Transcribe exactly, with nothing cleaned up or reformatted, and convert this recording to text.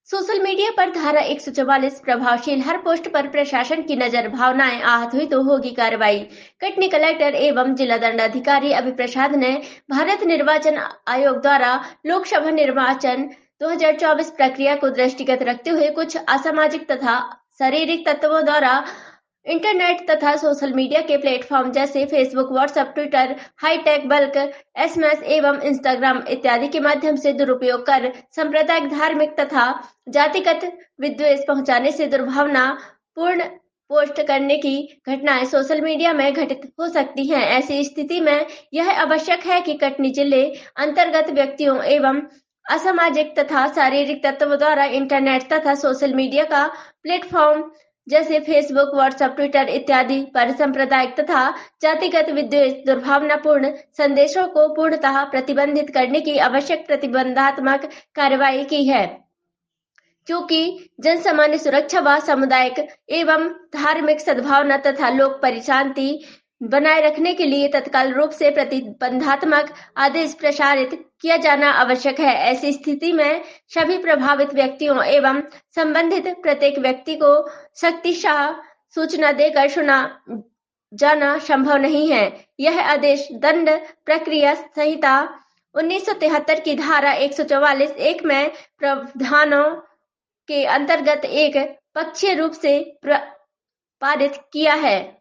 Social media पर धारा एक सौ चौवालीस प्रभावशील हर पोस्ट पर प्रशासन की नजर, भावनाएं आहत हुई तो होगी कार्रवाई। कटनी कलेक्टर एवं जिला दंडाधिकारी अभय प्रसाद ने भारत निर्वाचन आयोग द्वारा लोकसभा निर्वाचन दो हज़ार चौबीस प्रक्रिया को दृष्टिगत रखते हुए कुछ असामाजिक तथा शारीरिक तत्वों द्वारा इंटरनेट तथा सोशल मीडिया के प्लेटफॉर्म जैसे Facebook, WhatsApp, Twitter, hi-tech, bulk SMS एवं इंस्टाग्राम इत्यादि के माध्यम से दुरुपयोग कर सांप्रदायिक, धार्मिक तथा जातिगत विद्वेष पहुंचाने से दुर्भावना पूर्ण पोस्ट करने की घटनाएं सोशल मीडिया में घटित हो सकती हैं। ऐसी स्थिति में यह आवश्यक है कि कटनी जिले अंतर्गत व्यक्तियों एवं असामाजिक तथा शारीरिक तत्वों द्वारा इंटरनेट तथा सोशल मीडिया का प्लेटफॉर्म जैसे फेसबुक, व्हाट्सएप, ट्विटर इत्यादि पर सांप्रदायिक तथा जातिगत विद्वेष, दुर्भावनापूर्ण संदेशों को पूर्णतः प्रतिबंधित करने की आवश्यक प्रतिबंधात्मक कार्रवाई की है। चूंकि जनसामान्य सुरक्षा व सामुदायिक एवं धार्मिक सद्भावना तथा लोक परिशांति बनाए रखने के लिए तत्काल रूप से प्रतिबंधात्मक आदेश प्रसारित किया जाना आवश्यक है। ऐसी स्थिति में सभी प्रभावित व्यक्तियों एवं संबंधित प्रत्येक व्यक्ति को शक्तिशाह सूचना देकर सुना जाना संभव नहीं है। यह आदेश दंड प्रक्रिया संहिता उन्नीस सौ तिहत्तर की धारा एक सौ चौवालीस एक में प्रावधानों के अंतर्गत एक पक्षीय रूप से पारित किया है।